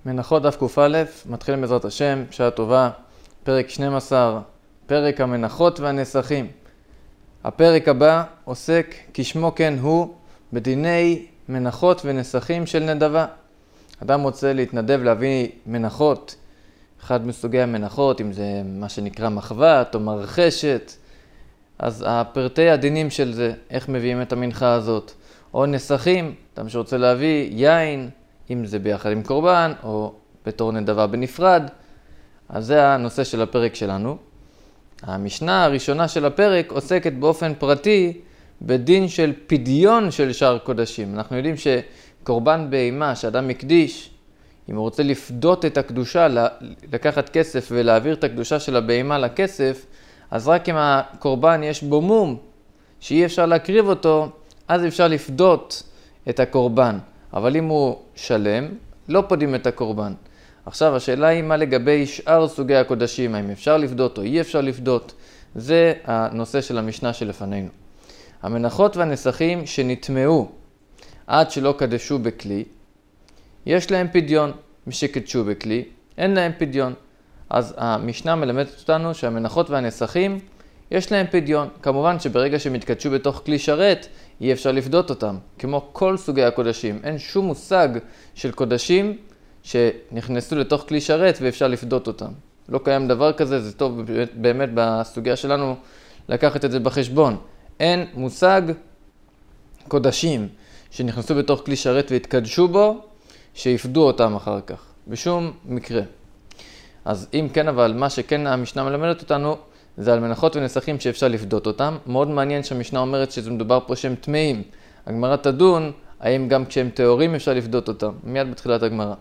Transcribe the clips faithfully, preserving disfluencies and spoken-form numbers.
מנחות דף ק"א, מתחילים בעזרת השם, שעה טובה, פרק שנים עשר, פרק המנחות והנסכים. הפרק הבא עוסק כשמו כן הוא בדיני מנחות ונסכים של נדבה. אדם רוצה להתנדב להביא מנחות, אחד מסוגי המנחות, אם זה מה שנקרא מחבת או מרחשת, אז הפרטי הדינים של זה, איך מביאים את המנחה הזאת, או נסכים, אדם שרוצה להביא יין, אם זה ביחד עם קורבן או בתור נדבה בנפרד. אז זה הנושא של הפרק שלנו. המשנה הראשונה של הפרק עוסקת באופן פרטי בדין של פדיון של שאר קודשים. אנחנו יודעים שקורבן בהמה שאדם מקדיש, אם הוא רוצה לפדות את הקדושה, לקחת כסף ולהעביר את הקדושה של הבהמה לכסף, אז רק אם הקורבן יש בו מום, שאי אפשר להקריב אותו, אז אפשר לפדות את הקורבן. אבל אם הוא שלם, לא פודים את הקורבן. עכשיו השאלה היא מה לגבי שאר סוגי הקודשים, האם אפשר לפדות או אי אפשר לפדות. זה הנושא של המשנה שלפנינו. המנחות והנסכים שנטמעו עד שלא קדשו בכלי, יש להם פדיון. מי שקדשו בכלי, אין להם פדיון. אז המשנה מלמדת אותנו שהמנחות והנסכים יש להם פדיון. כמובן שברגע שהם יתקדשו בתוך כלי שרת, אי אפשר לפדות אותם. כמו כל סוגי הקודשים, אין שום מושג של קודשים שנכנסו לתוך כלי שרת ואפשר לפדות אותם. לא קיים דבר כזה, זה טוב באמת, באמת בסוגיה שלנו לקחת את זה בחשבון. אין מושג קודשים שנכנסו בתוך כלי שרת והתקדשו בו, שיפדו אותם אחר כך. בשום מקרה. אז אם כן, אבל מה שכן המשנה מלמדת אותנו, זה על מנחות ונסכים שאפשר לפדות אותם. מאוד מעניין שהמשנה אומרת שזה מדובר פה שהם טמאים. הגמרא תדון, האם גם כשהם טהורים אפשר לפדות אותם. מיד בתחילת הגמרא.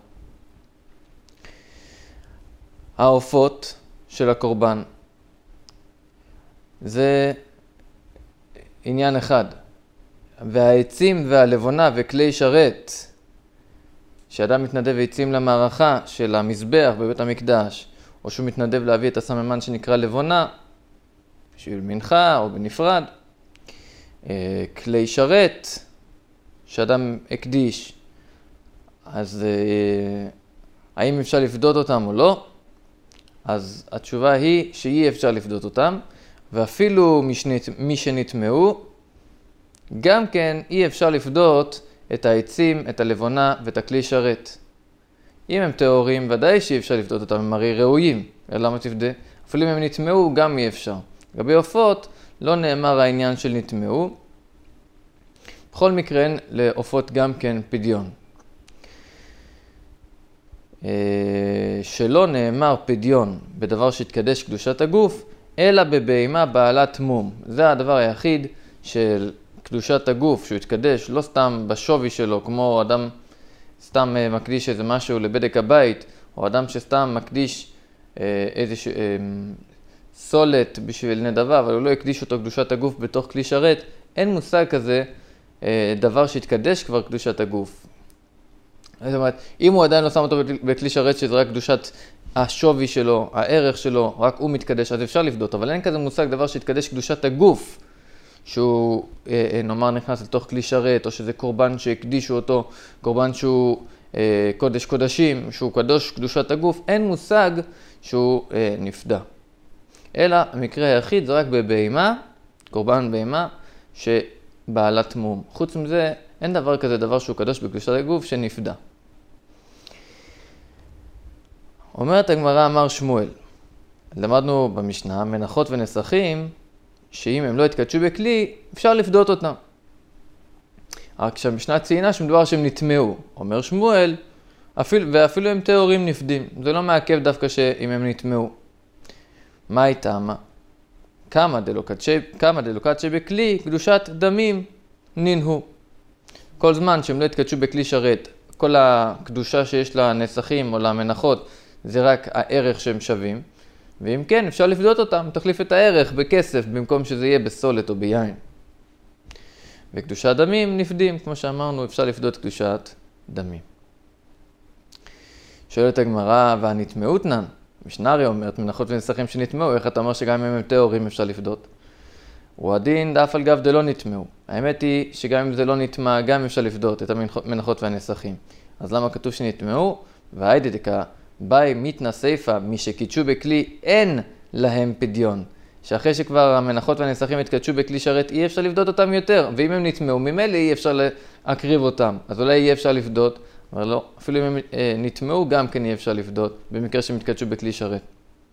העופות של הקורבן. זה עניין אחד. והעצים והלבונה וכלי שרת, שאדם מתנדב עצים למערכה של המזבח בבית המקדש, או שהוא מתנדב להביא את הסממן שנקרא לבונה, בשביל מנחה או בנפרד. כלי שרת, שאדם הקדיש, אז האם אפשר לפדות אותם או לא? אז התשובה היא שאי אפשר לפדות אותם, ואפילו מי שנטמעו, גם כן אי אפשר לפדות את העצים, את הלבונה ואת הכלי שרת. אם הם טהורים, ודאי שאי אפשר לפדות אותם, הם הרי ראויים. למה תפדה? אפילו אם הם נטמעו, גם אי אפשר. לגבי עופות, לא נאמר העניין של נטמעו. בכל מקרה, לעופות גם כן פדיון. שלא נאמר פדיון בדבר שהתקדש קדושת הגוף, אלא בבהמה בעלת מום. זה הדבר היחיד של קדושת הגוף, שהוא התקדש לא סתם בשווי שלו, כמו אדם סתם מקדיש איזה משהו לבדק הבית, או אדם שסתם מקדיש איזה ש... סולת בשביל נדבה, אבל הוא לא יקדיש אותו קדושת הגוף בתוך כלי שרת. אין מושג כזה דבר שהתקדש כבר קדושת הגוף. זאת אומרת, אם הוא עדיין לא שם אותו בכלי שרת שזה רק קדושת השווי שלו, הערך שלו, רק הוא מתקדש, אז אפשר לפדות. אבל אין כזה מושג דבר שהתקדש קדושת הגוף, שהוא נאמר נכנס לתוך כלי שרת, או שזה קורבן שהקדישו אותו, קורבן שהוא קודש קודשים, שהוא קדוש קדושת הגוף. אין מושג שהוא נפדה. אלא המקרה היחיד זה רק בבהמה, קורבן בהמה, שבעלת מום. חוץ מזה, אין דבר כזה דבר שהוא קדוש בקדושת הגוף שנפדה. אומרת הגמרא, אמר שמואל, למדנו במשנה, מנחות ונסכים, שאם הם לא התקדשו בכלי, אפשר לפדות אותם. רק שהמשנה ציינה שמדובר שהם נטמעו. אומר שמואל, אפילו, ואפילו הם טהורים נפדים. זה לא מעכב דווקא שאם הם נטמעו. מה הייתה? כמה דלוקצ'ה בכלי, קדושת דמים נינהו. כל זמן שהם לא התקדשו בכלי שרת, כל הקדושה שיש לנסכים או למנחות, זה רק הערך שהם שווים. ואם כן, אפשר לפדות אותם, תחליף את הערך בכסף, במקום שזה יהיה בסולת או ביין. וקדושת דמים נפדים, כמו שאמרנו, אפשר לפדות קדושת דמים. שואלת הגמרא, והנטמעותנן? משנה הרי אומרת, מנחות ונסכים שנטמעו, איך אתה אומר שגם אם הם טהורים אפשר לפדות? הוא הדין דף על גב דלא נטמעו. האמת היא שגם אם זה לא נטמע, גם אפשר לפדות את המנחות והנסכים. אז למה כתוב שנטמעו? והיידה דקה, באי מתנה סייפה, מי שקידשו בכלי אין להם פדיון. שאחרי שכבר המנחות והנסכים התקדשו בכלי שרת, אי אפשר לבדות אותם יותר, ואם הם נטמעו, ממילא אי אפשר להקריב אותם. אז אולי אי אפשר לבדות, אבל לא, אפילו אם הם אה, נטמעו, גם כן אי אפשר לבדות, במקרה שהם התקדשו בכלי שרת.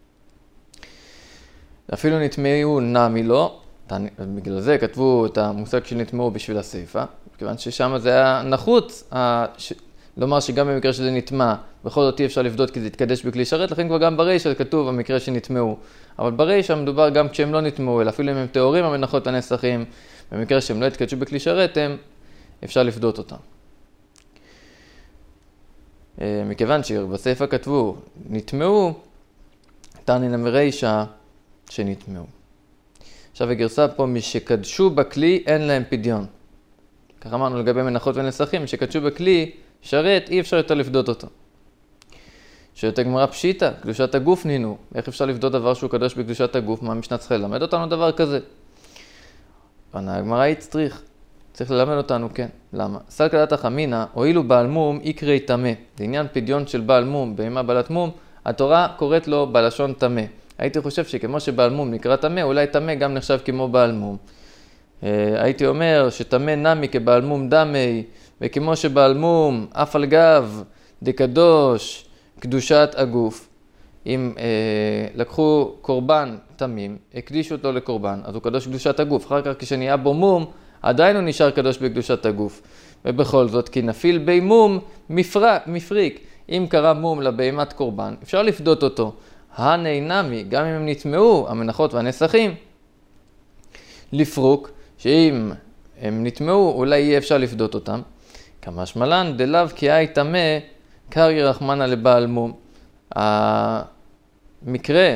אפילו נטמעו נמי לא, בגלל זה כתבו את המושג שנטמעו בשביל הסייפה, כיוון ששם זה היה נחוץ, ש... לומר שגם במקרה שזה נטמע, בכל זאת אי אפשר לבדות כי זה התקדש בכלי שרת, לכן כבר גם ברישא כתוב המקרה שנטמעו. אבל ברישא מדובר גם כשהם לא נטמעו, אלא אפילו אם הם טהורים המנחות והנסכים, במקרה שהם לא התקדשו בכלי שרת, הם אפשר לבדות אותם. מכיוון שבסייפה כתבו, נטמעו, תענינא מרישא שנטמעו. עכשיו הגרסה פה, משקדשו בכלי אין להם פדיון. כך אמרנו לגבי מנחות ונסכים, משקדשו בכלי שרת, אי אפשר יותר לפדות אותו. שואלת הגמרא פשיטא, קדושת הגוף נינו. איך אפשר לפדות דבר שהוא קדוש בקדושת הגוף? מה המשנה צריכה ללמד אותנו דבר כזה? עונה הגמרא הצטריך. צריך ללמד אותנו, כן. למה? סלקא דעתך אמינא, הואילו בעל מום יקרי טמא. זה עניין פדיון של בעל מום, בהמה בעלת מום, התורה קוראת לו בלשון טמא. הייתי חושב שכמו שבעל מום נקרא טמא, אולי טמא גם נחשב כמו בעל מום. הייתי אומר שטמא נמי כבעל מום דמי, וכמו שבעל מום אף על גב דקדוש קדושת הגוף. אם אה, לקחו קורבן תמים, הקדישו אותו לקורבן, אז הוא קדוש קדושת הגוף. אחר כך כשנהיה בו מום, עדיין הוא נשאר קדוש בקדושת הגוף. ובכל זאת, כי נפיל בי מום מפרק, מפריק. אם קרה מום לבהמת קורבן, אפשר לפדות אותו. הני נמי, גם אם הם נטמעו, המנחות והנסכים, לפרוק, שאם הם נטמעו, אולי יהיה אפשר לפדות אותם. כמשמע לן דלאו כי היי טמא קרעי רחמנא לבעל מום. המקרה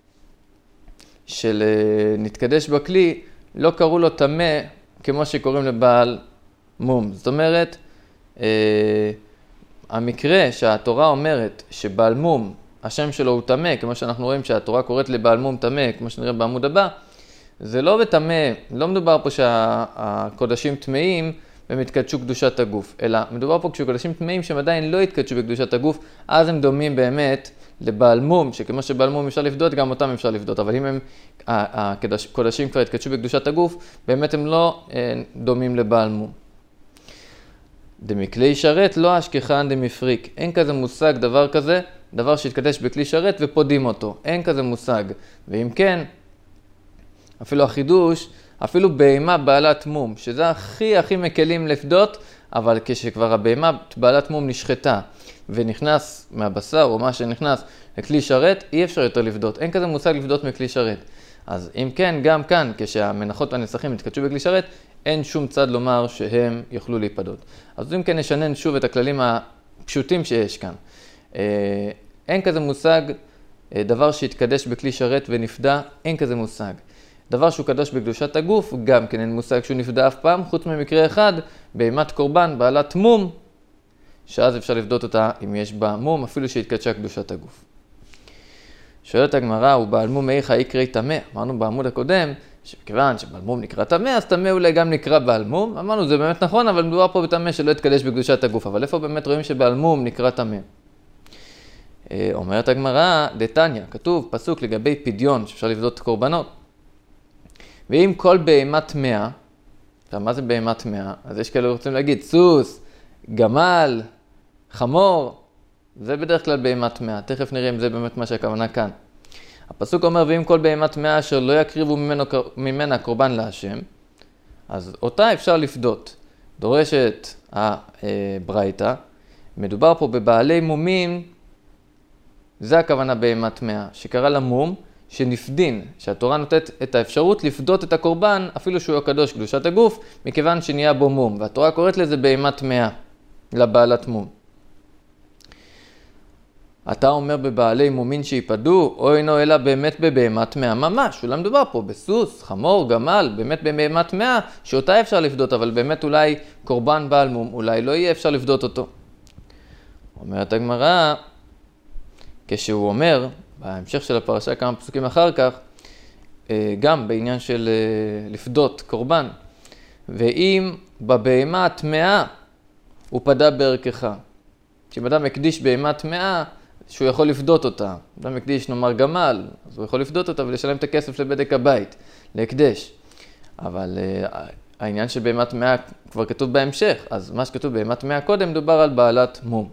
של נתקדש בכלי, לא קראו לו טמא כמו שקוראים לבעל מום. זאת אומרת, המקרה שהתורה אומרת שבעל מום, השם שלו הוא טמא, כמו שאנחנו רואים שהתורה קוראת לבעל מום טמא, כמו שנראה בעמוד הבא, זה לא בטמא, לא מדובר פה שהקודשים טמאים והם התקדשו קדושת הגוף, אלא מדובר פה כשקודשים טמאים שהם עדיין לא התקדשו בקדושת הגוף, אז הם דומים באמת לבעל מום, שכמו שבעל מום אפשר לפדות, גם אותם אפשר לפדות, אבל אם הם, הקודשים כבר התקדשו בקדושת הגוף, באמת הם לא דומים לבעל מום. דמכלי שרת לא אשכחן דמפריק, אין כזה מושג דבר כזה, דבר שהתקדש בכלי שרת ופודים אותו, אין כזה מושג, ואם כן, אפילו החידוש, אפילו בהמה בעלת מום, שזה הכי הכי מקלים לפדות, אבל כשכבר הבהמה בעלת מום נשחטה ונכנס מהבשר או מה שנכנס לכלי שרת, אי אפשר יותר לפדות, אין כזה מושג לפדות מכלי שרת. אז אם כן, גם כאן, כשהמנחות והנסכים התקדשו בכלי שרת, אין שום צד לומר שהם יוכלו להיפדות. אז אם כן נשנן שוב את הכללים הפשוטים שיש כאן. אין כזה מושג, דבר שהתקדש בכלי שרת ונפדה, אין כזה מושג. דבר שהוא קדוש בקדושת הגוף, גם כן אין מושג שהוא נפדה אף פעם, חוץ ממקרה אחד, בהמת קורבן, בעלת מום, שאז אפשר לפדות אותה אם יש בה מום, אפילו שהתקדשה קדושת הגוף. שואלת הגמרא, הוא בעל מום איך יקרי טמא? אמרנו בעמוד הקודם, שכיוון שבעל מום נקרא טמא, אז טמא אולי גם נקרא בעל מום. אמרנו, זה באמת נכון, אבל מדובר פה בטמא שלא התקדש בקדושת הגוף. אבל איפה באמת רואים שבעל מום נקרא טמא? אומרת הגמרא, דתניא, כתוב פסוק לגבי פדיון, שאפשר לפדות קורבנות. ואם כל בהמה טמאה, עכשיו מה זה בהמה טמאה? אז יש כאלה רוצים להגיד, סוס, גמל, חמור, זה בדרך כלל בהמה טמאה. תכף נראה אם זה באמת מה שהכוונה כאן. הפסוק אומר, ואם כל בהמה טמאה אשר לא יקריבו ממנו, ממנה קורבן להשם, אז אותה אפשר לפדות. דורשת הברייתא, מדובר פה בבעלי מומים, זה הכוונה בהמה טמאה, שקרא לה מום, שנפדין, שהתורה נותנת את האפשרות לפדות את הקורבן, אפילו שהוא הקדוש קדושת הגוף, מכיוון שנהיה בו מום, והתורה קוראת לזה בהמה טמאה, לבעלת מום. אתה אומר בבעלי מומין שיפדו, או אינו אלא באמת בבהמה טמאה ממש, אולי מדובר פה בסוס, חמור, גמל, באמת בבהמה טמאה, שאותה אפשר לפדות, אבל באמת אולי קורבן בעל מום, אולי לא יהיה אפשר לפדות אותו. אומרת הגמרא, כשהוא אומר, בהמשך של הפרשה כמה פסוקים אחר כך, גם בעניין של לפדות קורבן, ואם בבהמה הטמאה הוא פדה בערכך. שאם אדם הקדיש בהמה טמאה, שהוא יכול לפדות אותה. אדם הקדיש נאמר גמל, אז הוא יכול לפדות אותה ולשלם את הכסף לבדק הבית, להקדש. אבל uh, העניין של בהמה טמאה כבר כתוב בהמשך, אז מה שכתוב בהמה טמאה קודם דובר על בעלת מום.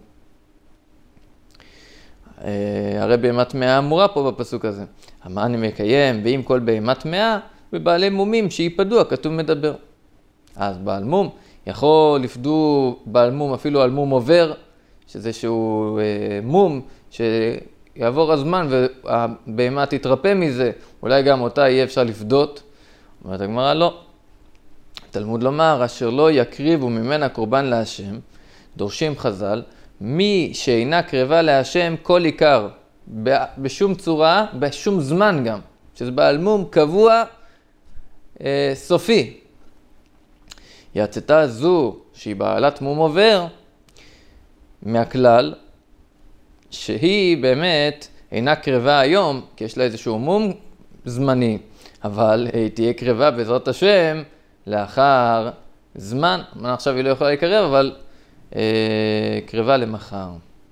Uh, הרי בהמה טמאה אמורה פה בפסוק הזה. מה אני מקיים, ואם כל בהמה טמאה, בבעלי מומים שיפדו, הכתוב מדבר. אז בעל מום, יכול לפדו בעל מום אפילו על מום עובר, שזה שהוא uh, מום, שיעבור הזמן והבהמה תתרפא מזה, אולי גם אותה יהיה אפשר לפדות. אומרת הגמרא, לא. תלמוד לומר, אשר לא יקריבו ממנה קורבן להשם, דורשים חז"ל, מי שאינה קרבה להשם כל עיקר, בשום צורה, בשום זמן גם, שזה בעל מום קבוע, אה, סופי. יצאתה זו שהיא בעלת מום עובר, מהכלל, שהיא באמת אינה קרבה היום, כי יש לה איזשהו מום זמני, אבל היא תהיה קרבה בעזרת השם לאחר זמן. עכשיו היא לא יכולה לקרב, אבל אה, קרבה למחר.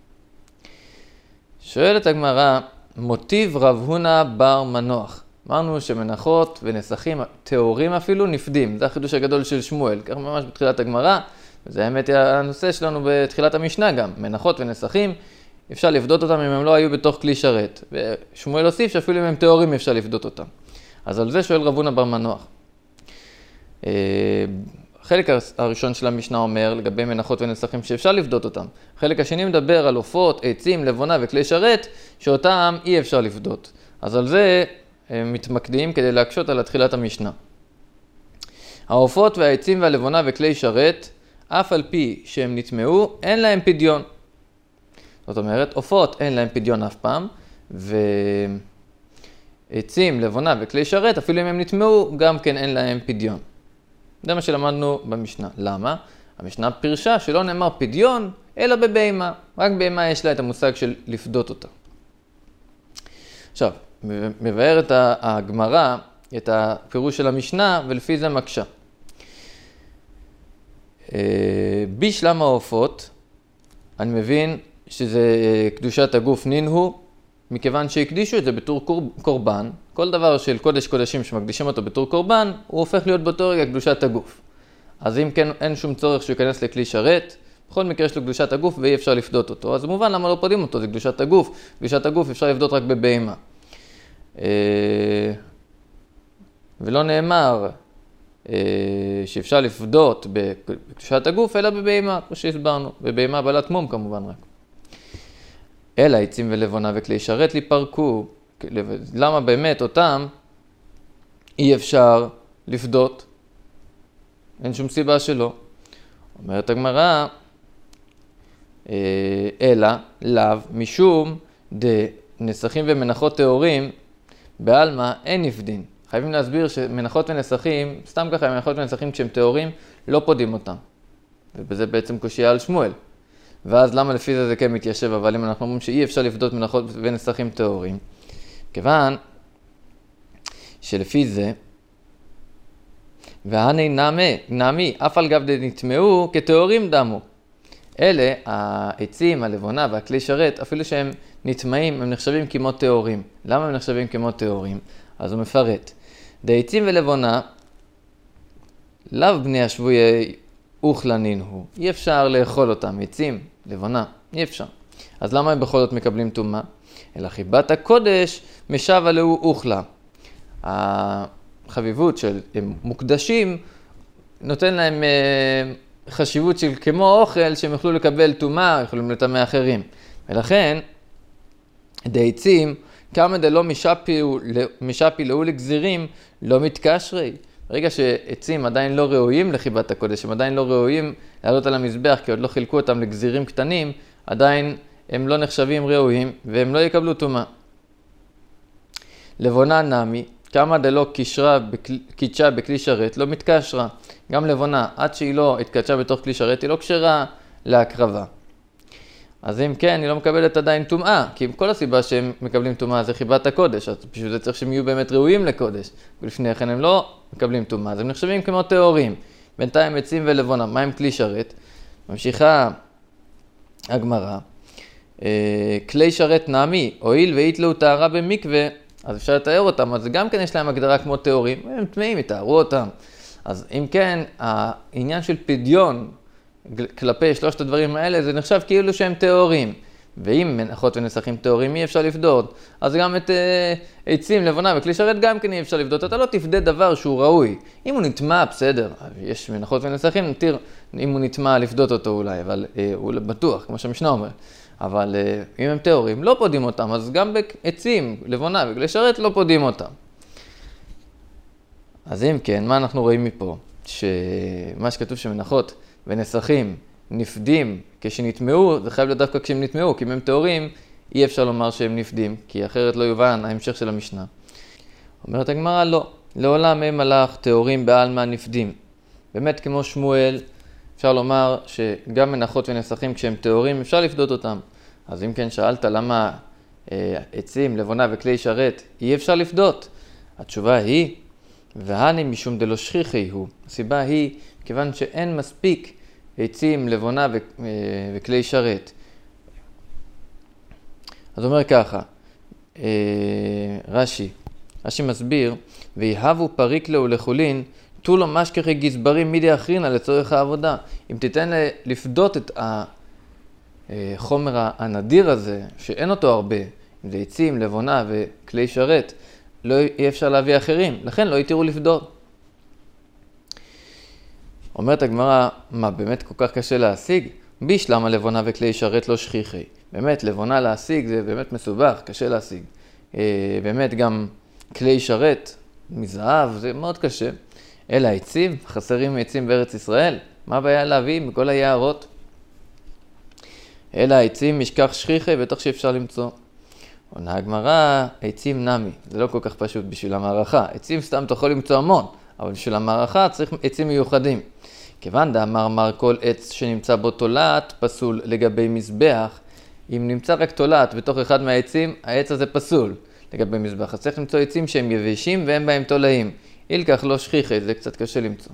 שואלת הגמרא, מוטיב רב הונא בר מנוח. אמרנו שמנחות ונסכים, תיאורים אפילו נפדים. זה החידוש הגדול של שמואל, כך ממש בתחילת הגמרא. וזה האמת הנושא שלנו בתחילת המשנה גם. מנחות ונסכים, אפשר לפדות אותם אם הם לא היו בתוך כלי שרת. ושמואל הוסיף שאפילו אם הם תיאורים אפשר לפדות אותם. אז על זה שואל רב הונא בר מנוח. החלק הראשון של המשנה אומר לגבי מנחות ונסכים שאפשר לפדות אותם. החלק השני מדבר על עופות, עצים, לבונה וכלי שרת שאותם אי אפשר לפדות. אז על זה הם מתמקדים כדי להקשות על התחילת המשנה. העופות והעצים והלבונה וכלי שרת, אף על פי שהם נטמעו, אין להם פדיון. זאת אומרת, עופות אין להם פדיון אף פעם, ועצים, לבונה וכלי שרת, אפילו אם הם נטמעו, גם כן אין להם פדיון. זה מה שלמדנו במשנה. למה? המשנה פירשה שלא נאמר פדיון, אלא בבהמה. רק בהמה יש לה את המושג של לפדות אותה. עכשיו, מבארת הגמרא את הפירוש של המשנה, ולפי זה מקשה. בשלם העופות, אני מבין שזה קדושת הגוף נינו, מכיוון שהקדישו את זה בתור קורבן. כל דבר של קודש קודשים שמקדישים אותו בתור קורבן, הוא הופך להיות באותו רגע קדושת הגוף. אז אם כן, אין שום צורך שהוא ייכנס לכלי שרת, בכל מקרה יש לו קדושת הגוף ואי אפשר לפדות אותו. אז מובן למה לא פודים אותו, זה קדושת הגוף. קדושת הגוף אפשר לפדות רק בבהמה. ולא נאמר שאפשר לפדות בקדושת הגוף, אלא בבהמה, כמו שהסברנו. בבהמה בעלת מום כמובן רק. אלא עצים ולבונה וכלי שרת ליפרקו. למה באמת אותם אי אפשר לפדות? אין שום סיבה שלא. אומרת הגמרא, אלא לאו משום דנסכים ומנחות תיאורים, בעלמא אין נפדין. חייבים להסביר שמנחות ונסכים, סתם ככה, מנחות ונסכים כשהם תיאורים, לא פודים אותם. ובזה בעצם קושיה על שמואל. ואז למה לפי זה זה כן מתיישב, אבל אם אנחנו אומרים שאי אפשר לפדות מנחות ונסכים תיאורים, כיוון שלפי זה, והני נמי, נמי, אף על גב נטמעו כתיאורים דמו. אלה, העצים, הלבונה והכלי שרת, אפילו שהם נטמעים, הם נחשבים כמו תיאורים. למה הם נחשבים כמו תיאורים? אז הוא מפרט. דעצים ולבונה, לאו בני השבויי אוכלנין הוא. אי אפשר לאכול אותם, עצים, לבונה, אי אפשר. אז למה הם בכל זאת מקבלים טומאה? אלא חיבת הקודש משווה לו אוכלה. החביבות של מוקדשים נותן להם חשיבות של כמו אוכל שהם יוכלו לקבל טומאה, יכולים לטמא אחרים. ולכן, דעצים, כמה דלא משפי לאו לגזירים, לא מתקשרי. ברגע שעצים עדיין לא ראויים לחיבת הקודש, הם עדיין לא ראויים לעלות על המזבח, כי עוד לא חילקו אותם לגזירים קטנים, עדיין הם לא נחשבים ראויים, והם לא יקבלו טומאה. לבונה נמי, כמה דלא קישרה, קידשה בכלי שרת, לא מתקשרה. גם לבונה, עד שהיא לא התקדשה בתוך כלי שרת, היא לא קשרה להקרבה. אז אם כן, היא לא מקבלת עדיין טומאה, כי כל הסיבה שהם מקבלים טומאה זה חיבת הקודש, אז בשביל זה צריך שהם יהיו באמת ראויים לקודש, ולפני כן הם לא מקבלים טומאה, אז הם נחשבים כמו תיאורים. בינתיים עצים ולבונה, מה עם כלי שרת? ממשיכה הגמרא, כלי שרת נמי, הואיל והתלו טהרה במקווה, אז אפשר לתאר אותם, אז גם כן יש להם הגדרה כמו טהורים, הם טמאים, יתארו אותם. אז אם כן, העניין של פדיון כלפי שלושת הדברים האלה, זה נחשב כאילו שהם טהורים. ואם מנחות ונסכים טהורים, אי אפשר לפדות. אז גם את uh, עצים, לבונה וכלי שרת גם כן אי אפשר לפדות. אתה לא תפדה דבר שהוא ראוי. אם הוא נטמע, בסדר. יש מנחות ונסכים, נתיר אם הוא נטמע לפדות אותו אולי, אבל uh, הוא בטוח, כמו שהמשנה אומר. אבל uh, אם הם טהורים, לא פודים אותם. אז גם בעצים, לבונה וכלי שרת, לא פודים אותם. אז אם כן, מה אנחנו רואים מפה? שמה שכתוב שמנחות ונסכים נפדים כשנטמעו, זה חייב להיות דווקא כשהם נטמעו, כי אם הם טהורים, אי אפשר לומר שהם נפדים, כי אחרת לא יובן ההמשך של המשנה. אומרת הגמרא, לא, לעולם הם מלאך טהורים בעלמא נפדים. באמת כמו שמואל, אפשר לומר שגם מנחות ונסכים כשהם טהורים, אפשר לפדות אותם. אז אם כן שאלת למה אה, עצים, לבונה וכלי שרת, אי אפשר לפדות? התשובה היא, והני משום דלא שכיחי הוא. הסיבה היא, כיוון שאין מספיק עצים, לבונה ו- וכלי שרת. אז אומר ככה, רש"י, רש"י מסביר, ויהבו פריק לו לחולין, תו לו משכחי גזברים מידי אחרינה לצורך העבודה. אם תיתן לפדות את החומר הנדיר הזה, שאין אותו הרבה, אם זה עצים, לבונה וכלי שרת, לא יהיה אפשר להביא אחרים, לכן לא יתירו לפדות. אומרת הגמרא, מה באמת כל כך קשה להשיג? בישלם הלבונה וכלי שרת לא שכיחי. באמת, לבונה להשיג זה באמת מסובך, קשה להשיג. באמת גם כלי שרת מזהב, זה מאוד קשה. אלא עצים, חסרים עצים בארץ ישראל. מה הבעיה להביא מכל היערות? אלא עצים משכח שכיחי, בטח שאפשר למצוא. עונה הגמרא, עצים נמי. זה לא כל כך פשוט בשביל המערכה. עצים סתם אתה יכול למצוא המון, אבל בשביל המערכה צריך עצים מיוחדים. כיוון דאמר מר כל עץ שנמצא בו תולעת פסול לגבי מזבח, אם נמצא רק תולעת בתוך אחד מהעצים, העץ הזה פסול לגבי מזבח. אז צריך למצוא עצים שהם יבשים והם בהם תולעים. אילכך לא שכיחי, זה קצת קשה למצוא.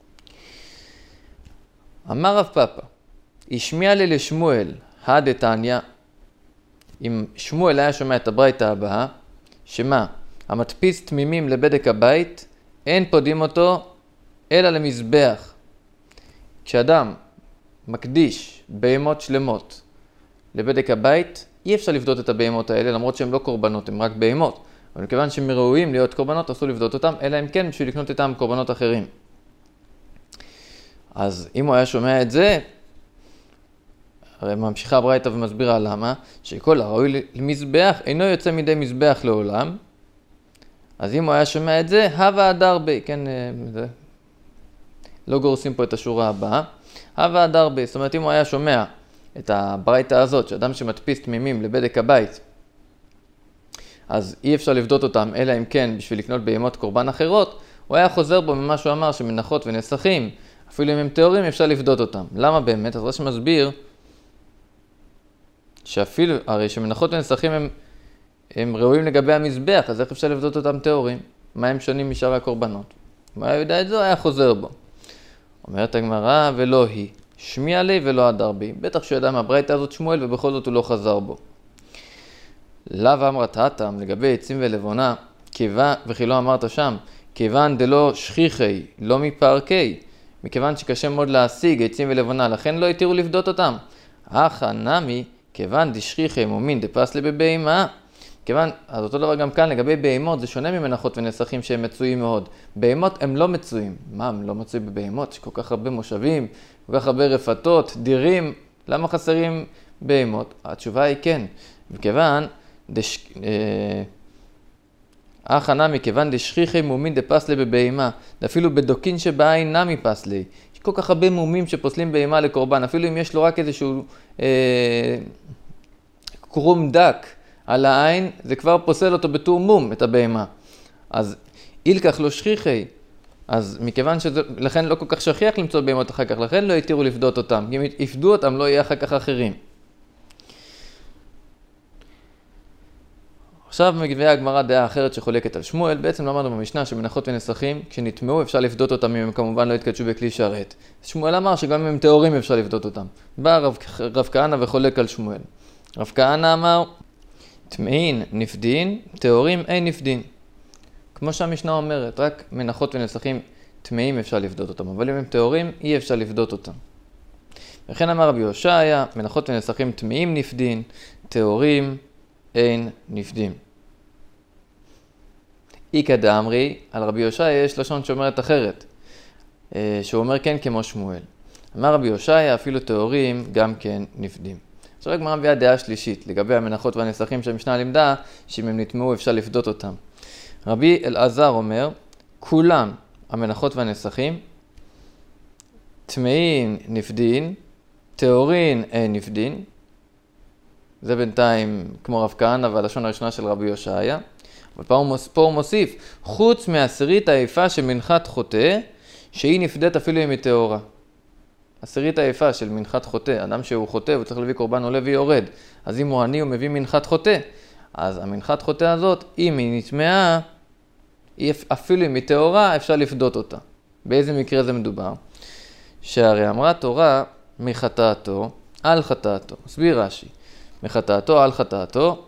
אמר רב פאפא, השמיע לי לשמואל, הדתניא, אם שמואל היה שומע את הברייתא הבאה, שמה? המדפיס תמימים לבדק הבית, אין פודים אותו אלא למזבח. כשאדם מקדיש בהמות שלמות לבדק הבית, אי אפשר לפדות את הבהמות האלה, למרות שהן לא קורבנות, הן רק בהמות. אבל מכיוון שהם ראויים להיות קורבנות, אסור לפדות אותם, אלא אם כן בשביל לקנות איתם קורבנות אחרים. אז אם הוא היה שומע את זה, הרי ממשיכה הברייתא ומסבירה למה, שכל הראוי למזבח אינו יוצא מידי מזבח לעולם. אז אם הוא היה שומע את זה, הווה הדר בי, כן, זה, לא גורסים פה את השורה הבאה. הווה הדר בי, זאת אומרת אם הוא היה שומע את הברייתא הזאת, שאדם שמדפיס תמימים לבדק הבית, אז אי אפשר לפדות אותם, אלא אם כן בשביל לקנות בהמות קורבן אחרות, הוא היה חוזר בו ממה שהוא אמר שמנחות ונסכים, אפילו אם הם טהורים אפשר לפדות אותם. למה באמת? אז רש"י מסביר שאפילו, הרי שמנחות ונסכים הם, הם ראויים לגבי המזבח, אז איך אפשר לפדות אותם טהורים? מה הם שונים משאר הקורבנות? אם היה יודע את זה, היה חוזר בו. אומרת הגמרא, ולא היא, שמיע לי ולא הדר בי. בטח שהוא ידע מהברייתא הזאת שמואל, ובכל זאת הוא לא חזר בו. לאו אמרת הטעם לגבי עצים ולבונה, כיוון, וכי לא אמרת שם, כיוון דלא שכיחי, לא מפארקי, מכיוון שקשה מאוד להשיג עצים ולבונה, לכן לא יתירו לפדות אותם. אחא נמי, כיוון דשכיחי מומין דפסלי בבהמה. כיוון, אז אותו דבר גם כאן לגבי בהמות, זה שונה ממנחות ונסכים שהם מצויים מאוד. בהמות הם לא מצויים. מה, הם לא מצויים בבהמות? יש כל כך הרבה מושבים, כל כך הרבה רפתות, דירים, למה חסרים בהמות? התשובה היא כן. מכיוון, דש... אחא נמי, כיוון דשכיחי מומין דפסלי בבהמה, אפילו בדוקין שבעין נמי פסלי. יש כל כך הרבה מומים שפוסלים בהמה לקורבן, אפילו אם יש לו רק איזשהו אה, קרום דק על העין, זה כבר פוסל אותו בתור מום, את הבהמה. אז אילכך לא שכיחי, אז מכיוון שזה, לכן לא כל כך שכיח למצוא בהמות אחר כך, לכן לא יתירו לפדות אותם. אם יפדו אותם, לא יהיה אחר כך אחרים. עכשיו מביאה הגמרא דעה אחרת שחולקת על שמואל. בעצם למדנו במשנה שמנחות ונסכים, כשנטמעו אפשר לפדות אותם אם הם כמובן לא התקדשו בכלי שרת. שמואל אמר שגם אם הם טהורים אפשר לפדות אותם. בא רב, רב כהנא וחולק על שמואל. רב כהנא אמר, טמאין נפדין, טהורים אין נפדין. כמו שהמשנה אומרת, רק מנחות ונסכים טמאים אפשר לפדות אותם, אבל אם הם טהורים אי אפשר לפדות אותם. וכן אמר רבי הושעיה, מנחות ונסכים טמאים נפדין, טהורים אין נפדים. איקא דאמרי, על רבי הושעיה יש לשון שאומרת אחרת, שהוא אומר כן כמו שמואל. אמר רבי הושעיה, אפילו טהורים גם כן נפדים. עכשיו הגמרא מביאה דעה שלישית, לגבי המנחות והנסכים שהמשנה לימדה, שאם הם נטמעו אפשר לפדות אותם. רבי אלעזר אומר, כולם המנחות והנסכים, טמאים נפדין, טהורין אין נפדין. זה בינתיים כמו רב כהנא והלשון הראשונה של רבי הושעיה. אבל פה הוא מוסיף, חוץ מעשירית היפה של מנחת חוטא, שהיא נפדית אפילו אם היא טהורה. עשירית היפה של מנחת חוטא, אדם שהוא חוטא והוא צריך להביא קורבן עולה ויורד. אז אם הוא עני הוא מביא מנחת חוטא. אז המנחת חוטא הזאת, אם היא נטמעה, אפילו אם היא טהורה, אפשר לפדות אותה. באיזה מקרה זה מדובר? שהרי אמרה תורה מחטאתו על חטאתו. הסביר רש"י. מחטאתו על חטאתו,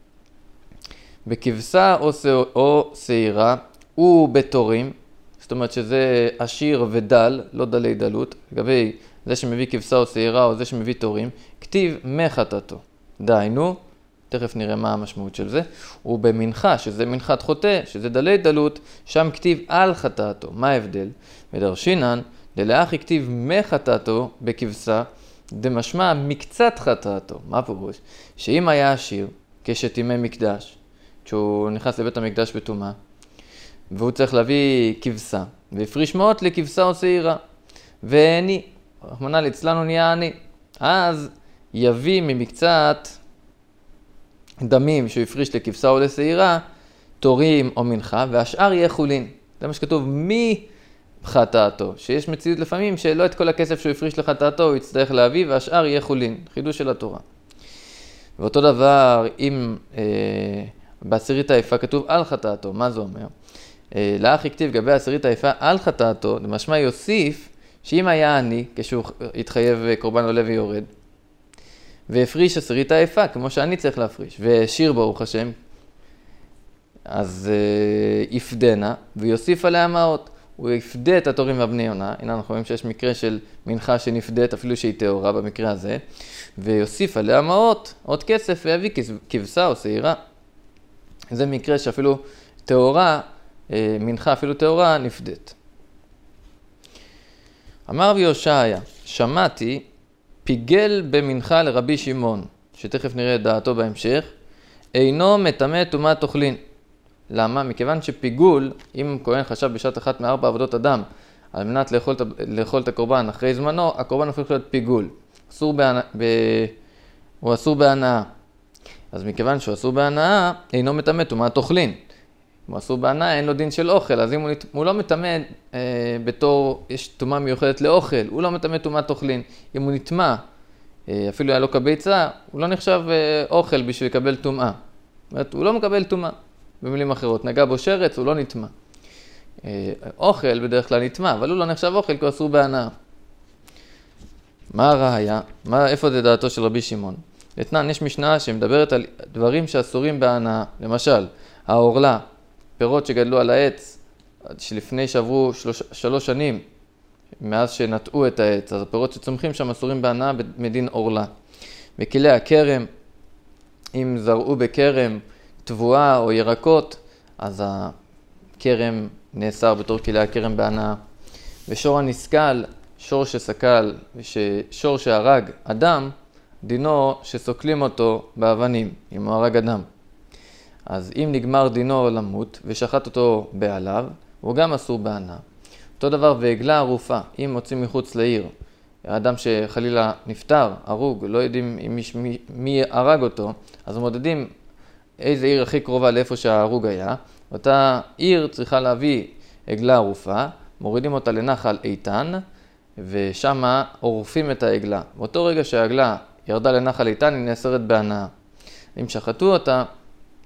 בכבשה או שעירה ובתורים, זאת אומרת שזה עשיר ודל, לא דלי דלות, לגבי זה שמביא כבשה או שעירה או זה שמביא תורים, כתיב מחטאתו. דהיינו, תכף נראה מה המשמעות של זה, ובמנחה, שזה מנחת חוטא, שזה דלי דלות, שם כתיב על חטאתו. מה ההבדל? מדרשינן, דלאחי כתיב מחטאתו בכבשה, דמשמע מקצת חטאתו. מה פירוש? שאם היה עשיר כשטימא מקדש, כשהוא נכנס לבית המקדש בטומאה, והוא צריך להביא כבשה, והפריש מעות לכבשה או שעירה, ועני, רחמנא ליצלן הוא נהיה עני, אז יביא ממקצת דמים שהוא הפריש לכבשה או לשעירה, תורים או מנחה, והשאר יהיה חולין. זה מה שכתוב מי חטאתו, שיש מציאות לפעמים שלא את כל הכסף שהוא הפריש לחטאתו הוא יצטרך להביא, והשאר יהיה חולין, חידוש של התורה. ואותו דבר, אם אה, בעשירית היפה כתוב על חטאתו, מה זה אומר? אה, לאחי כתיב גבי העשירית היפה על חטאתו, למשמע יוסיף שאם היה עני, כשהוא התחייב קורבן עולה ויורד, והפריש עשירית היפה, כמו שאני צריך להפריש, והשאיר ברוך השם, אז אה, יפדנה, ויוסיף עליה מעות. הוא יפדה את התורים והבני יונה, הנה אנחנו רואים שיש מקרה של מנחה שנפדית אפילו שהיא טהורה במקרה הזה, ויוסיף עליה מעות, עוד כסף, ויביא כבשה או שעירה. זה מקרה שאפילו טהורה, מנחה אפילו טהורה, נפדית. אמר רבי הושעיה, שמעתי פיגל במנחה לרבי שמעון, שתכף נראה את דעתו בהמשך, אינו מטמא טומאת אוכלין. למה? מכיוון שפיגול, אם כהן חשב בשעת אחת מארבע עבודות אדם, על מנת לאכול, לאכול את הקורבן אחרי זמנו, הקורבן הופך להיות פיגול. אסור בהנאה, ב... הוא אסור בהנאה. אז מכיוון שהוא אסור בהנאה, אינו מטמא טומאת אוכלין. אם הוא אסור בהנאה, אין לו דין של אוכל, אז אם הוא, הוא לא מטמא אה, בתור, יש טומאה מיוחדת לאוכל, הוא לא מטמא טומאת אוכלין. אם הוא נטמא, אה, אפילו היה לו כביצה, הוא לא נחשב אה, אוכל בשביל לקבל טומאה. זאת אומרת, הוא לא מקבל טומאה. במילים אחרות, נגע בו שרץ, הוא לא נטמא. אוכל בדרך כלל נטמא, אבל הוא לא נחשב אוכל כי הוא אסור בהנאה. מה הראיה? מה, איפה זה דעתו של רבי שמעון? לתנן, יש משנה שמדברת על דברים שאסורים בהנאה. למשל, העורלה, פירות שגדלו על העץ, שלפני שעברו שלוש, שלוש שנים, מאז שנטעו את העץ, אז הפירות שצומחים שם אסורים בהנאה מדין עורלה. בכלי הכרם, אם זרעו בכרם, תבואה או ירקות, אז הכרם נאסר בתור כלי הכרם בהנאה. ושור הנסקל, שור שסקל, ושור שהרג אדם, דינו שסוקלים אותו באבנים, אם הוא הרג אדם. אז אם נגמר דינו למות ושחט אותו בעליו, הוא גם אסור בהנאה. אותו דבר ועגלה ערופה, אם מוצאים מחוץ לעיר, האדם שחלילה נפטר, הרוג, לא יודעים מי, מי, מי הרג אותו, אז מודדים איזה עיר הכי קרובה לאיפה שההרוג היה. אותה עיר צריכה להביא עגלה ערופה, מורידים אותה לנחל איתן, ושם עורפים את העגלה. באותו רגע שהעגלה ירדה לנחל איתן, היא נאסרת בהנאה. אם שחטו אותה,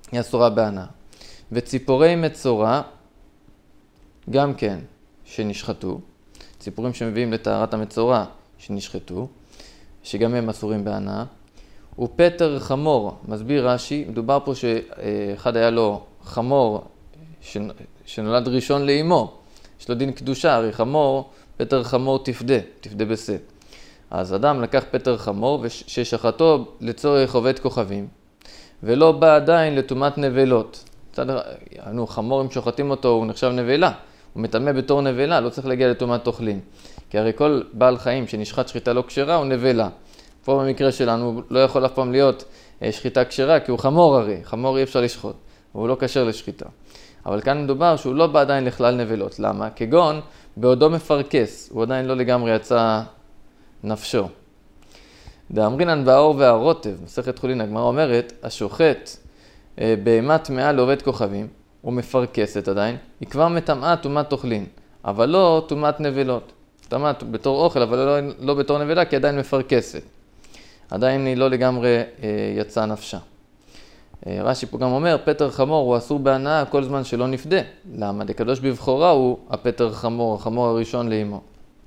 היא אסורה בהנאה. וציפורי מצורע, גם כן, שנשחטו, ציפורים שמביאים לטהרת המצורע שנשחטו, שגם הם אסורים בהנאה. ופטר חמור, מסביר רש"י, מדובר פה שאחד היה לו חמור שנולד ראשון לאמו, יש לו דין קדושה, הרי חמור, פטר חמור תפדה, תפדה בשה. אז אדם לקח פטר חמור ששחטו לצורך עובד כוכבים, ולא בא עדיין לטומאת נבלות. נו, חמור אם שוחטים אותו הוא נחשב נבלה, הוא מטמא בתור נבלה, לא צריך להגיע לטומאת אוכלים. כי הרי כל בעל חיים שנשחט שחיטה לא כשרה הוא נבלה. פה במקרה שלנו לא יכול אף פעם להיות שחיטה כשרה, כי הוא חמור הרי, חמור אי אפשר לשחוט, והוא לא כשר לשחיטה. אבל כאן מדובר שהוא לא בא עדיין לכלל נבלות. למה? כגון בעודו מפרקס, הוא עדיין לא לגמרי יצא נפשו. דאמרינן באור והרוטב, מסכת חולין, הגמרא אומרת, השוחט בהמה טמאה לעובד כוכבים, הוא מפרקסת עדיין, היא כבר מטמאה טומאת אוכלין, אבל לא טומאת נבלות. טמאת בתור אוכל, אבל לא, לא בתור נבלה, כי עדיין מפרקסת. עדיין היא לא לגמרי יצאה נפשה. רש"י פה גם אומר, פטר חמור הוא אסור בהנאה כל זמן שלא נפדה. למה? לקדוש בבחורה הוא הפטר חמור, החמור הראשון לאמו.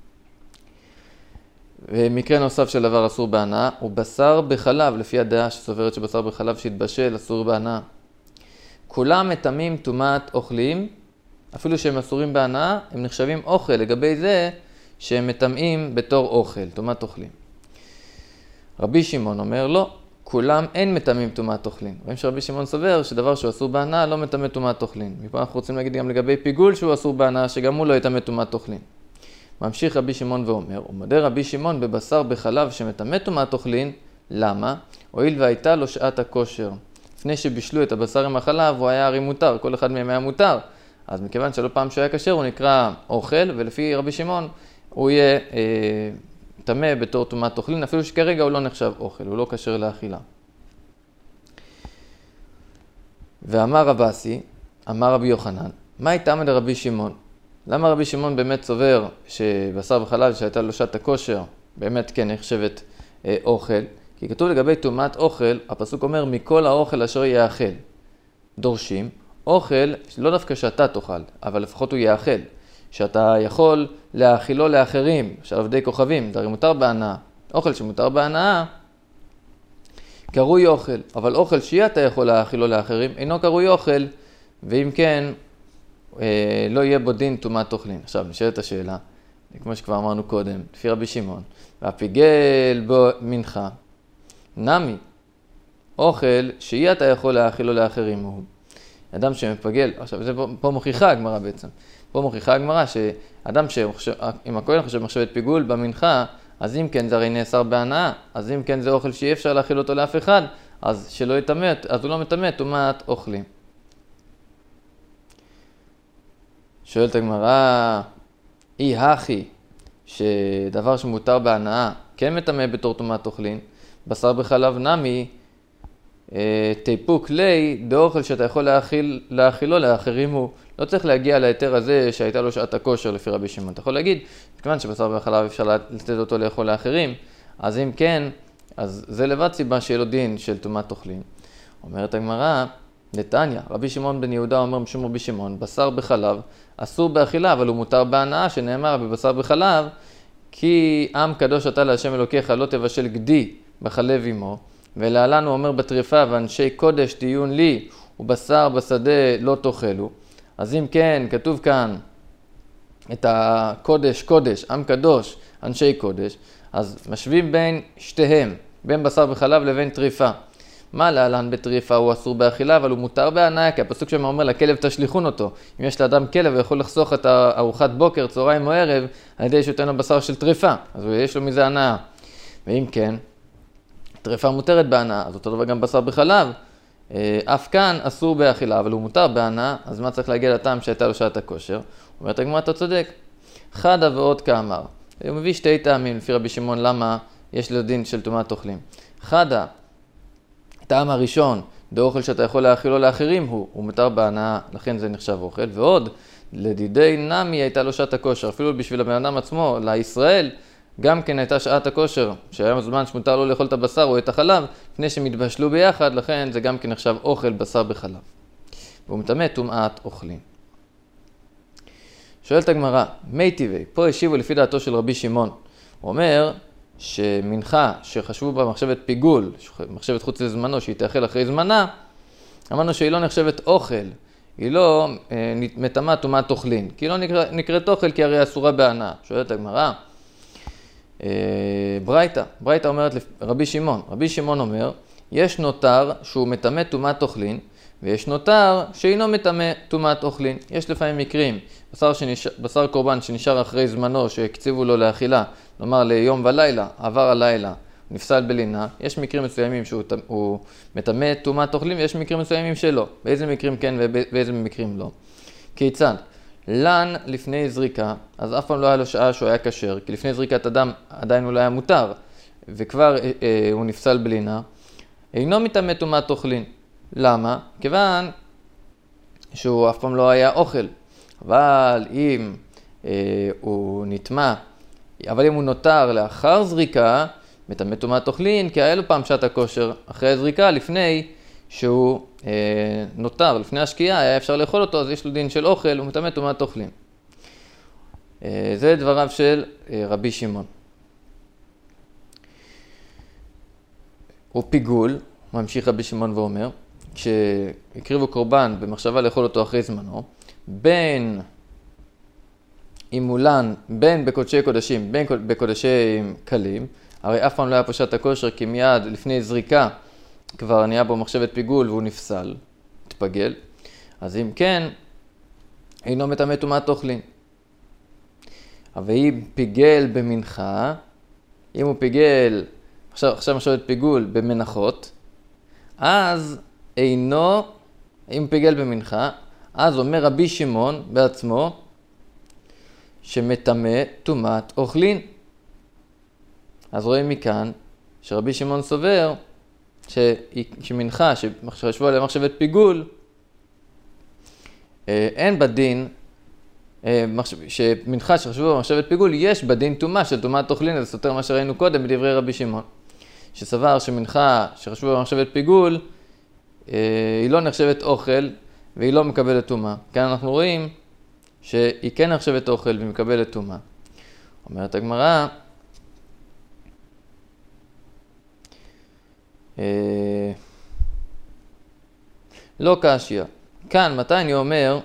ומקרה נוסף של דבר אסור בהנאה, הוא בשר בחלב, לפי הדעה שסוברת שבשר בחלב שהתבשל אסור בהנאה. כולם מטמאים טומאת אוכלים, אפילו שהם אסורים בהנאה, הם נחשבים אוכל לגבי זה שהם מטמאים בתור אוכל, טומאת אוכלים. רבי שמעון אומר לא, כולם אין מטמאים טומאת אוכלים. רואים שרבי שמעון סובר שדבר שהוא אסור בהנאה לא מטמא טומאת אוכלים. מפה אנחנו רוצים להגיד גם לגבי פיגול שהוא אסור בהנאה, שגם הוא לא יטמא טומאת אוכלים. ממשיך רבי שמעון ואומר, ומודה רבי שמעון בבשר בחלב שמטמא טומאת אוכלים, למה? הואיל והייתה לו שעת הכושר. לפני שבישלו את הבשר עם החלב הוא היה הרי מותר, כל אחד מהם היה מותר. אז מכיוון שלא פעם שהוא היה כשר הוא נקרא אוכל, ולפי רבי שמעון הוא יהיה אה, טמא בתור טומאת אוכלים, אפילו שכרגע הוא לא נחשב אוכל, הוא לא כשר לאכילה. ואמר רבסי, אמר רבי יוחנן, מה הייתה לרבי שמעון? למה רבי שמעון באמת סובר שבשר בחלב שהייתה לו שעת הכושר, באמת כן נחשבת אה, אוכל? כי כתוב לגבי טומאת אוכל, הפסוק אומר, מכל האוכל אשר יאכל. דורשים, אוכל לא דווקא שאתה תאכל, אבל לפחות הוא יאכל. שאתה יכול להאכילו לאחרים, של עבדי כוכבים, זה הרי מותר בהנאה. אוכל שמותר בהנאה, קרוי אוכל, אבל אוכל שאתה יכול להאכילו לאחרים, אינו קרוי אוכל, ואם כן, אה, לא יהיה בו דין טומאת אוכלים. עכשיו, נשאלת השאלה, כמו שכבר אמרנו קודם, לפי רבי שמעון, והפיגל בו מנחה, נמי, אוכל שאתה יכול להאכילו לאחרים הוא. אדם שמפגל, עכשיו זה פה, פה מוכיחה הגמרא בעצם, פה מוכיחה הגמרא שאדם שאם הכהן חושב מחשבת פיגול במנחה, אז אם כן זה הרי נאסר בהנאה, אז אם כן זה אוכל שאי אפשר להאכיל אותו לאף אחד, אז שלא יטמא, אז הוא לא מטמא טומאת אוכלים. שואלת הגמרא, אי הכי, שדבר שמותר בהנאה כן מטמא בתור טומאת אוכלים, בשר בחלב נמי, תיפוק לי, דאוכל שאתה יכול להאכיל, להאכילו לאחרים הוא. לא צריך להגיע להיתר הזה שהייתה לו שעת הכושר לפי רבי שמעון. אתה יכול להגיד, כיוון שבשר בחלב אפשר לתת אותו לאכול לאחרים, אז אם כן, אז זה לבד סיבה שיהיה לו דין של טומאת אוכלים. אומרת הגמרא, נתניה, רבי שמעון בן יהודה אומר משום רבי שמעון, בשר בחלב אסור באכילה, אבל הוא מותר בהנאה, שנאמר בבשר בחלב, כי עם קדוש אתה להשם אלוקיך, לא תבשל גדי בחלב עמו, ולהלן הוא אומר בטריפה, ואנשי קודש דיון לי, ובשר בשדה לא תאכלו. אז אם כן, כתוב כאן את הקודש, קודש, עם קדוש, אנשי קודש, אז משווים בין שתיהם, בין בשר בחלב לבין טריפה. מה להלן בטריפה הוא אסור באכילה, אבל הוא מותר בהנאה, כי הפסוק שם אומר לכלב תשליכון אותו. אם יש לאדם כלב, הוא יכול לחסוך את ארוחת בוקר, צהריים או ערב, על ידי שותן לו בשר של טריפה, אז יש לו מזה הנאה. ואם כן, טריפה מותרת בהנאה, אז אותו דבר גם בשר בחלב. אף כאן אסור באכילה, אבל הוא מותר בהנאה, אז מה צריך להגיע לטעם שהייתה לו שעת הכושר? אומרת הגמרא, אתה צודק. חדה ועוד כאמר. הוא מביא שתי טעמים לפי רבי שמעון, למה יש לו דין של טומאת אוכלים. חדה, טעם הראשון, דאוכל שאתה יכול להאכילו לאחרים הוא, הוא מותר בהנאה, לכן זה נחשב אוכל. ועוד, לדידי נמי הייתה לו שעת הכושר, אפילו בשביל הבן אדם עצמו, לישראל, גם כן הייתה שעת הכושר, שהיה זמן שמותר לו לאכול את הבשר או את החלב, לפני שהם התבשלו ביחד, לכן זה גם כן עכשיו אוכל בשר בחלב. והוא מטמא טומאת אוכלים. שואלת הגמרא, מי טבעי? פה השיבו לפי דעתו של רבי שמעון. הוא אומר שמנחה שחשבו בה מחשבת פיגול, מחשבת חוץ לזמנו, שהיא תאכל אחרי זמנה, אמרנו שהיא לא נחשבת אוכל, היא לא אה, מטמאה טומאת אוכלין, כי היא לא נקרא, נקראת אוכל כי הרי אסורה בהנאה. שואלת הגמרא, אה, ברייתא, ברייתא אומרת רבי שמעון, רבי שמעון אומר, יש נותר שהוא מטמא טומאת אוכלין, ויש נותר שאינו מטמא טומאת אוכלין. יש לפעמים מקרים, בשר, שנש... בשר קורבן שנשאר אחרי זמנו שהקציבו לו לאכילה, נאמר ליום ולילה, עבר הלילה, נפסל בלינה, יש מקרים מסוימים שהוא מטמא טומאת אוכלין ויש מקרים מסוימים שלא. באיזה מקרים כן ובאיזה מקרים לא. כיצד? לן לפני זריקה, אז אף פעם לא היה לו שעה שהוא היה כשר, כי לפני זריקת אדם עדיין הוא לא היה מותר, וכבר אה, אה, הוא נפסל בלינה, אינו מטמא טומאת אוכלין. למה? כיוון שהוא אף פעם לא היה אוכל. אבל אם אה, הוא נטמא, אבל אם הוא נותר לאחר זריקה, מטמא טומאת אוכלין, כי היה לו פעם שעת הכושר אחרי הזריקה, לפני שהוא אה, נותר, לפני השקיעה, היה אפשר לאכול אותו, אז יש לו דין של אוכל, הוא מטמא טומאת אוכלין. אה, זה דבריו של אה, רבי שמעון. הוא פיגול, ממשיך רבי שמעון ואומר, כשהקריבו קורבן במחשבה לאכול אותו אחרי זמנו, בין אימולן, בין בקודשי קודשים, בין בקודשי קלים, הרי אף פעם לא היה פה שעת הכושר, כי מיד לפני זריקה כבר נהיה בו מחשבת פיגול והוא נפסל, התפגל. אז אם כן, אינו מטמא טומאת אוכלין. אבל אם פיגל במנחה, אם הוא פיגל, עכשיו, עכשיו מחשבת פיגול במנחות, אז אינו, אם פיגל במנחה, אז אומר רבי שמעון בעצמו, שמטמא טומאת אוכלין. אז רואים מכאן שרבי שמעון סובר שמנחה שחשבו עליה מחשבת פיגול, אין בדין, שמנחה שחשבו עליה מחשבת פיגול, יש בדין טומאה של טומאת אוכלין, זה סותר מה שראינו קודם בדברי רבי שמעון, שסבר שמנחה שחשבו עליה מחשבת פיגול, היא לא נחשבת אוכל והיא לא מקבלת טומאה. כאן אנחנו רואים שהיא כן נחשבת אוכל והיא מקבלת טומאה. אומרת הגמרא, לא קשיא. כאן, מתי אני אומר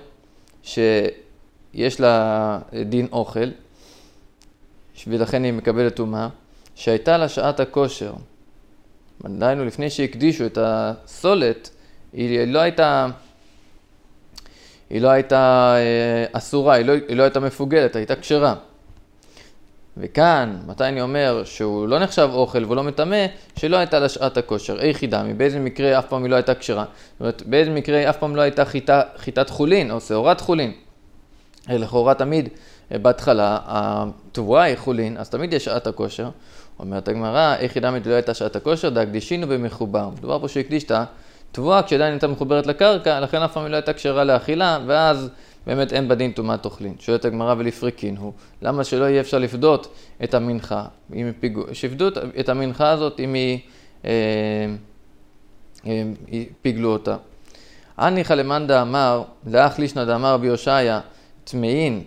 שיש לה דין אוכל, ולכן היא מקבלת טומאה, שהייתה לה שעת הכושר. דהיינו, לפני שהקדישו את הסולת, היא לא הייתה, היא לא הייתה אסורה, היא לא, היא לא הייתה מפוגלת, הייתה כשרה. וכאן, מתי אני אומר שהוא לא נחשב אוכל והוא לא מטמא, שלא הייתה לה שעת הכושר. איך היא דמי? באיזה מקרה אף פעם היא לא הייתה כשרה? זאת אומרת, באיזה מקרה אף פעם לא הייתה חיטה, חיטת חולין או שעורת חולין. לכאורה תמיד, בהתחלה, התבואה היא חולין, אז תמיד יש שעת הכושר. אומרת הגמרא, איך היא דמי לא הייתה שעת הכושר? דהקדישינו במחובר. מדובר פה שהקדיש את התבואה כשעדיין הייתה מחוברת לקרקע, לכן אף פעם היא לא הייתה כשרה לאכילה, ואז באמת אין בדין טומאת אוכלין. שואלת הגמרא ולפרקין הוא, למה שלא יהיה אפשר לפדות את המנחה? אם פיגו, שפדו את המנחה הזאת אם היא, אה, אה, פיגלו אותה. הניחא למאן דאמר, לאח לישנא דאמר רבי הושעיה, טמאין.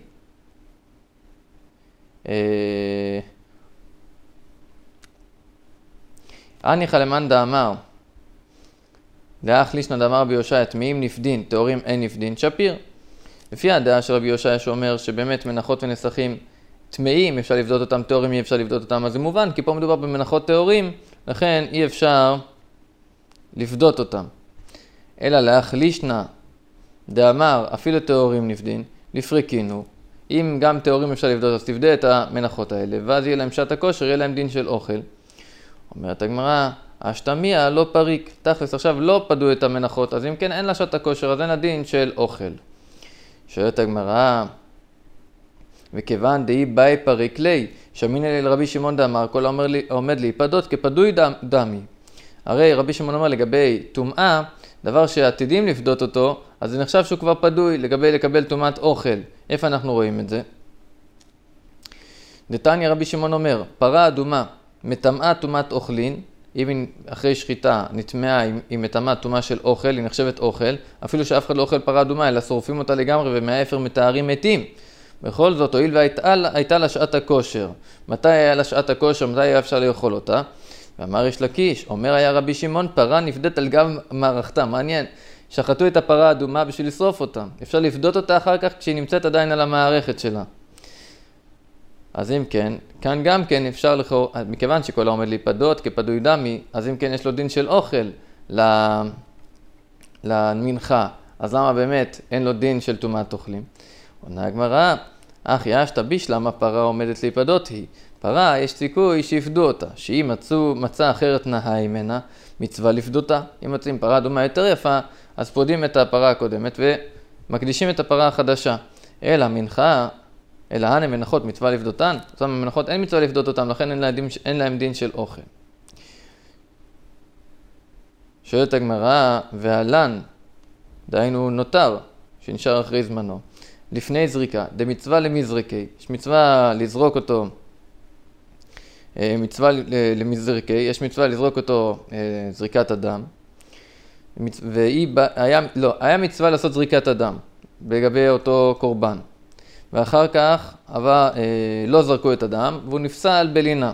הניחא למאן דאמר, לאח לישנא דאמר רבי הושעיה, טמאים נפדין, טהורים אין נפדין, שפיר. לפי הדעה של רבי הושעיה שאומר שבאמת מנחות ונסכים טמאים, אפשר לבדות אותם, טהורים אי אפשר לבדות אותם, אז זה מובן, כי פה מדובר במנחות טהורים, לכן אי אפשר לבדות אותם. אלא לאח לישנא דאמר, אפילו טהורים נפדין, לפרקינו, אם גם טהורים אפשר לבדות, אז תבדה את המנחות האלה, ואז יהיה להם שעת הכושר, יהיה להם דין של אוכל. אומרת הגמרא, השתמיה לא פריק, תכלס עכשיו לא פדו את המנחות, אז אם כן אין לה שעת הכושר, אז אין הדין של אוכל. שואלת הגמרא, וכיוון דאי באי פריק לי, שמין אלי לרבי שמעון דאמר, כל העומד לי, עומד להיפדות כפדוי דם, דמי. הרי רבי שמעון אומר לגבי טומאה, דבר שעתידים לפדות אותו, אז זה נחשב שהוא כבר פדוי לגבי לקבל טומאת אוכל. איפה אנחנו רואים את זה? דתניא רבי שמעון אומר, פרה אדומה מטמאה טומאת אוכלין, אם היא אחרי שחיטה נטמאה, היא מטמאה טומאה של אוכל, היא נחשבת אוכל, אפילו שאף אחד לא אוכל פרה אדומה, אלא שורפים אותה לגמרי ומהאפר מתארים מתים. בכל זאת, הואיל והייתה לה שעת הכושר. מתי היה לה שעת הכושר? מתי היה אפשר לאכול אותה? ואמר יש לקיש, אומר היה רבי שמעון, פרה נפדית על גב מערכתה. מעניין, שחטו את הפרה האדומה בשביל לשרוף אותה. אפשר לפדות אותה אחר כך כשהיא נמצאת עדיין על המערכת שלה. אז אם כן, כאן גם כן אפשר לכאורה, מכיוון שכל העומד להיפדות כפדוי דמי, אז אם כן יש לו דין של אוכל למנחה, אז למה באמת אין לו דין של טומאת אוכלים? עונה הגמרא, אך ישתא בישלמה פרה עומדת להיפדות היא. פרה יש סיכוי שיפדו אותה, שאם מצאו מצא אחרת נהי ממנה, מצווה לפדותה. אם מצאים פרה אדומה יותר יפה, אז פודים את הפרה הקודמת ומקדישים את הפרה החדשה. אלא מנחה, אלא הנה מנחות מצווה לפדותן, זאת אומרת מנחות אין מצווה לפדות אותם, לכן אין להם דין, אין להם דין של אוכל. שואלת הגמרא, והלן, דהיינו נותר, שנשאר אחרי זמנו, לפני זריקה, דמצווה למזרקי, יש מצווה לזרוק אותו, מצווה למזרקי, יש מצווה לזרוק אותו זריקת אדם, והיא, היה, לא, היה מצווה לעשות זריקת אדם, לגבי אותו קורבן. ואחר כך אבל, אה, לא זרקו את הדם, והוא נפסל בלינה.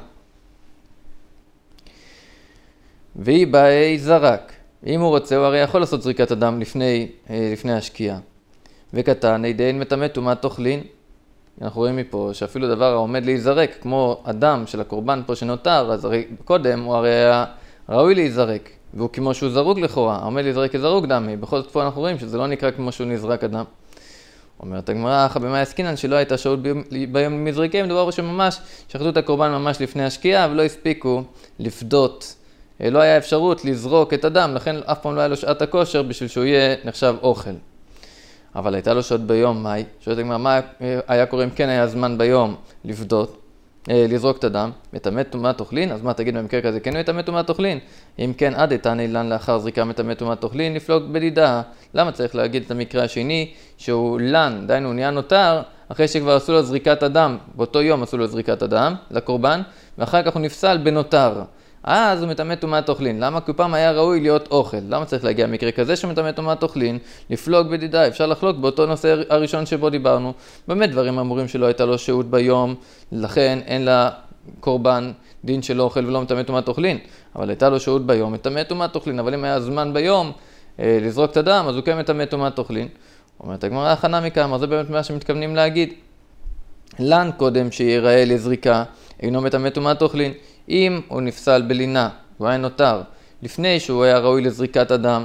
והיא באי זרק. אם הוא רוצה, הוא הרי יכול לעשות זריקת הדם לפני, אה, לפני השקיעה. וקטן, עדיין מטמא טומאת אוכלין. אנחנו רואים מפה שאפילו דבר העומד להיזרק, כמו הדם של הקורבן פה שנותר, אז הרי קודם הוא הרי היה ראוי להיזרק. והוא כמו שהוא זרוק לכאורה, העומד להיזרק כזרוק דמי. בכל זאת פה אנחנו רואים שזה לא נקרא כמו שהוא נזרק הדם. אומרת הגמרא, אחא במאי עסקינן שלא הייתה שהות ביום מזריקי, מדובר שממש שחטו את הקורבן ממש לפני השקיעה ולא הספיקו לפדות. לא היה אפשרות לזרוק את הדם, לכן אף פעם לא היה לו שעת הכושר בשביל שהוא יהיה נחשב אוכל. אבל הייתה לו שעות ביום, מאי? שואלת הגמרא, מה היה קורה אם כן היה זמן ביום לפדות, לזרוק את הדם, מטמא טומאת אוכלין? אז מה תגיד במקרה כזה? כן הוא מטמא טומאת אוכלין? אם כן, עד איתן אילן לאחר זריקה מטמא טומאת אוכלין, לפלוג בדידה. למה צריך להגיד את המקרה השני שהוא לן, דהיינו הוא נהיה נותר, אחרי שכבר עשו לו זריקת הדם, באותו יום עשו לו זריקת הדם לקורבן, ואחר כך הוא נפסל בנותר. אז הוא מטמא טומאת אוכלין. למה? כי פעם היה ראוי להיות אוכל. למה צריך להגיע מקרה כזה שמטמא טומאת אוכלין? לפלוג בדידה. אפשר לחלוק באותו נושא הראשון שבו דיברנו. באמת דברים אמורים שלא הייתה לו שהות ביום, לכן אין לה קורבן דין של אוכל ולא מטמא טומאת אוכלין. אבל הייתה לו שהות ביום, מטמא טומאת אוכלין. אבל אם היה זמן ביום אה, לזרוק את הדם, אז הוא כן מטמא טומאת אוכלין. אומרת הגמרא, הכנה מכמה, זה באמת מה שמתכוונים להגיד. לן קודם שיראה לזריקה, אינו מטמא טומאת אוכלין. אם הוא נפסל בלינה, הוא היה נותר, לפני שהוא היה ראוי לזריקת הדם,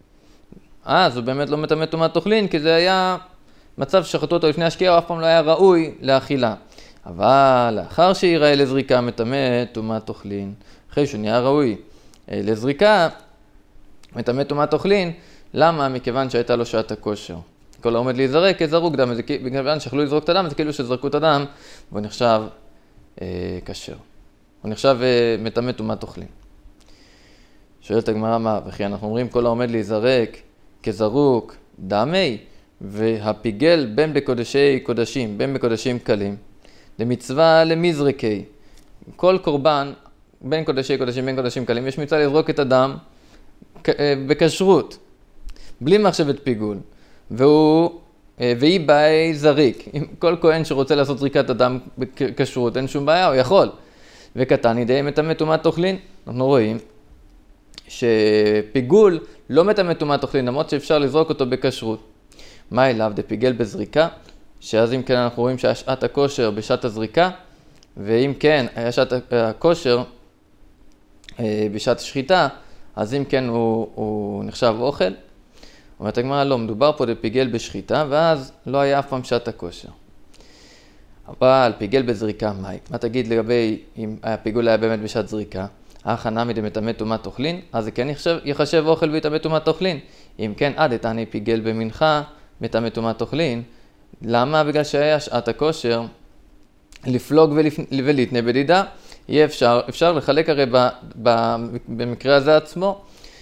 אז הוא באמת לא מטמא טומאת אוכלין, כי זה היה מצב ששחטו אותו לפני השקיעה, הוא אף פעם לא היה ראוי לאכילה. אבל לאחר שיראה לזריקה מטמא טומאת אוכלין, אחרי שהוא נהיה ראוי לזריקה, מטמא טומאת אוכלין, למה? מכיוון שהייתה לו שעת הכושר. כל העומד להיזרק, כזרוק דם, מכיוון שיכלו לזרוק את הדם, זה כאילו שזרקו את הדם, והוא נחשב אה, כשר. הוא נחשב מטמא טומאת אוכלין. שואלת הגמרא מה, וכי אנחנו אומרים כל העומד להיזרק כזרוק דמי, והפיגל בין בקודשי קודשים, בין בקודשים קלים, למצווה למזרקי. כל קורבן בין קודשי קודשים, בין קודשים קלים, יש מצווה לזרוק את הדם בכשרות, בלי מחשבת פיגול, והוא, והיא באי זריק. כל כהן שרוצה לעשות זריקת הדם בכשרות, אין שום בעיה, הוא יכול. וקטן ידי מטמא טומאת אוכלין. אנחנו רואים שפיגול לא מטמא טומאת אוכלין, למרות שאפשר לזרוק אותו בכשרות. מה אליו? דפיגל בזריקה, שאז אם כן אנחנו רואים שהיה שעת הכושר בשעת הזריקה, ואם כן היה שעת הכושר בשעת השחיטה, אז אם כן הוא, הוא נחשב אוכל. אומרת הגמרא, לא, מדובר פה דפיגל בשחיטה, ואז לא היה אף פעם שעת הכושר. אבל פיגל בזריקה, מה? מה תגיד לגבי אם הפיגול היה באמת בשעת זריקה? ההכנה מדמטמא טומאת אוכלין, אז זה כן יחשב, יחשב אוכל ויטמא טומאת אוכלין. אם כן, עד איתני פיגל במנחה, מטמא טומאת אוכלין. למה? בגלל שהיה שעת הכושר לפלוג ולהתנה בדידה. יהיה אפשר, אפשר לחלק הרי ב, ב, במקרה הזה עצמו.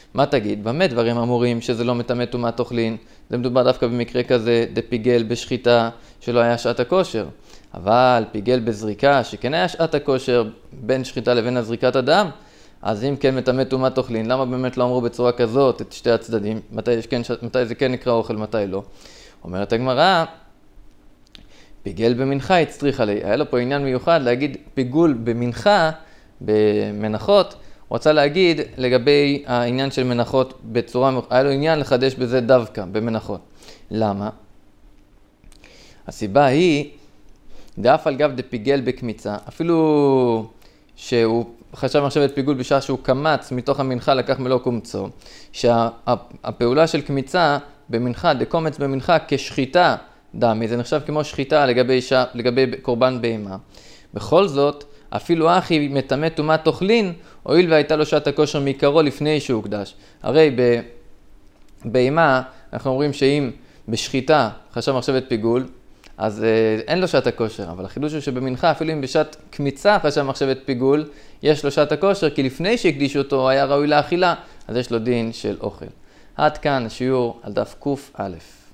מה תגיד? במה דברים אמורים שזה לא מטמא טומאת אוכלין? זה מדובר דווקא במקרה כזה, דפיגל בשחיטה שלא היה שעת הכושר. אבל פיגל בזריקה, שכן היה שעת הכושר בין שחיטה לבין הזריקת הדם, אז אם כן מטמא טומאת אוכלין, למה באמת לא אמרו בצורה כזאת את שתי הצדדים? מתי, כן, מתי זה כן נקרא אוכל, מתי לא? אומרת הגמרא, פיגל במנחה הצריך עלי. היה לו פה עניין מיוחד להגיד פיגול במנחה, במנחות, הוא רצה להגיד לגבי העניין של מנחות בצורה, היה לו עניין לחדש בזה דווקא, במנחות. למה? הסיבה היא, דאף על גב דפיגל בקמיצה, אפילו שהוא חשב מחשבת פיגול בשעה שהוא קמץ מתוך המנחה לקח מלוא קומצו, שהפעולה של קמיצה במנחה, דקומץ במנחה כשחיטה דמי, זה נחשב כמו שחיטה לגבי, שע, לגבי קורבן בהמה. בכל זאת, אפילו אחי מטמא טומאת אוכלין, הואיל והייתה לו שעת הכושר מעיקרו לפני שהוא הוקדש. הרי בהמה, אנחנו אומרים שאם בשחיטה חשב מחשבת פיגול, אז אה, אין לו שעת הכושר, אבל החידוש הוא שבמנחה, אפילו אם בשעת קמיצה חשב מחשבת פיגול, יש לו שעת הכושר, כי לפני שהקדיש אותו היה ראוי לאכילה, אז יש לו דין של אוכל. עד כאן השיעור על דף קוף א'.